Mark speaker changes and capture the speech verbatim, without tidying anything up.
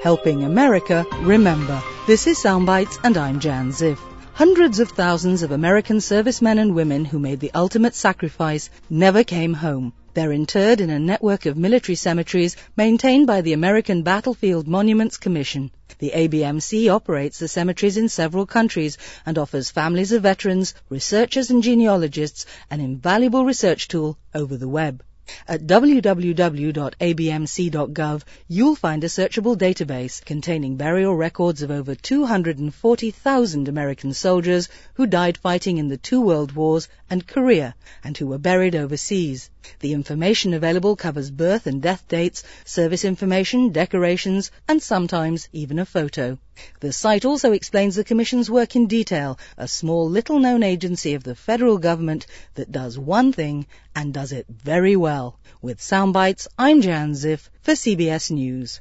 Speaker 1: helping America remember. This is Soundbites and I'm Jan Ziff. Hundreds of thousands of American servicemen and women who made the ultimate sacrifice never came home. They're interred in a network of military cemeteries maintained by the American Battlefield Monuments Commission. The A B M C operates the cemeteries in several countries and offers families of veterans, researchers and genealogists an invaluable research tool over the web. At w w w dot a b m c dot gov, you'll find a searchable database containing burial records of over two hundred forty thousand American soldiers who died fighting in the two world wars and Korea and who were buried overseas. The information available covers birth and death dates, service information, decorations, and sometimes even a photo. The site also explains the Commission's work in detail, a small little-known agency of the federal government that does one thing and does it very well. With Soundbites, I'm Jan Ziff for C B S News.